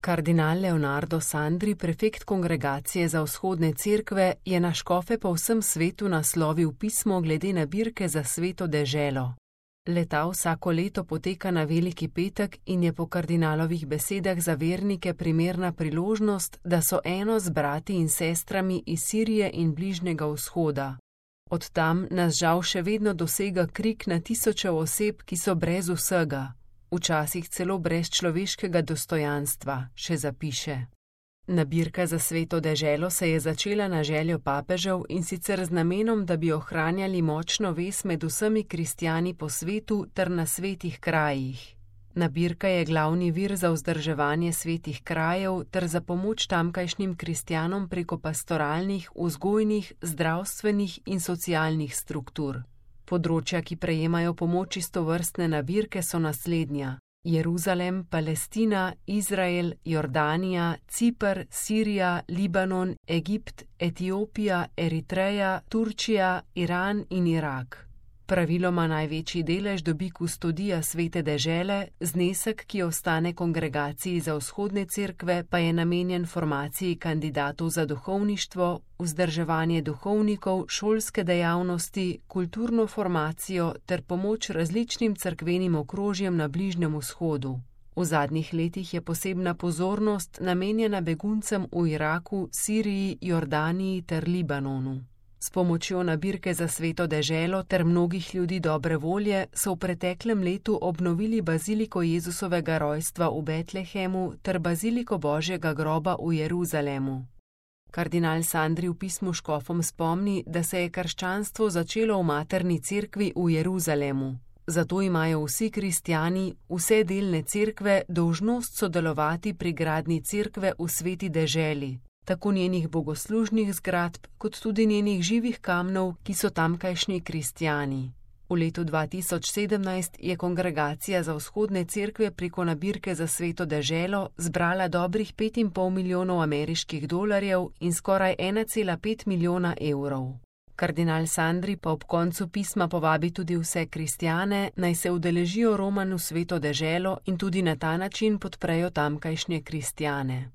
Kardinal Leonardo Sandri, prefekt Kongregacije za vzhodne cerkve, je na škofe po vsem svetu naslovil pismo glede nabirke za Sveto deželo. Le-ta vsako leto poteka na Veliki petek in je po kardinalovih besedah za vernike primerna priložnost, da so eno z brati in sestrami iz Sirije in Bližnjega vzhoda. Od tam nas žal še vedno dosega krik na tisoče oseb, ki so brez vsega, včasih celo brez človeškega dostojanstva, še zapiše. Nabirka za Sveto deželo se je začela na željo papežev, in sicer z namenom, da bi ohranjali močno vez med vsemi kristjani po svetu ter na svetih krajih. Nabirka je glavni vir za vzdrževanje svetih krajev ter za pomoč tamkajšnjim kristjanom preko pastoralnih, vzgojnih, zdravstvenih in socialnih struktur. Področja, ki prejemajo pomoč iz tovrstne nabirke, so naslednja: Jeruzalem, Palestina, Izrael, Jordanija, Ciper, Sirija, Libanon, Egipt, Etiopija, Eritreja, Turčija, Iran in Irak. Praviloma največji delež dobi kustodija Svete dežele, znesek, ki ostane Kongregaciji za vzhodne cerkve, pa je namenjen formaciji kandidatov za duhovništvo, vzdrževanje duhovnikov, šolske dejavnosti, kulturno formacijo ter pomoč različnim cerkvenim okrožjem na Bližnjem vzhodu. V zadnjih letih je posebna pozornost namenjena beguncem v Iraku, Siriji, Jordaniji ter Libanonu. S pomočjo nabirke za Sveto deželo ter mnogih ljudi dobre volje so v preteklem letu obnovili baziliko Jezusovega rojstva v Betlehemu ter baziliko Božjega groba v Jeruzalemu. Kardinal Sandri v pismu škofom spomni, da se je krščanstvo začelo v materni cerkvi v Jeruzalemu. Zato imajo vsi kristjani, vse delne cerkve, dolžnost sodelovati pri gradnji cerkve v Sveti deželi, tako njenih bogoslužnih zgradb, kot tudi njenih živih kamnov, ki so tamkajšnji kristjani. V letu 2017 je Kongregacija za vzhodne cerkve preko nabirke za Sveto deželo zbrala dobrih 5,5 milijonov ameriških dolarjev in skoraj 1,5 milijona evrov. Kardinal Sandri pa ob koncu pisma povabi tudi vse kristjane, naj se udeležijo romanj v Sveto deželo in tudi na ta način podprejo tamkajšnje kristjane.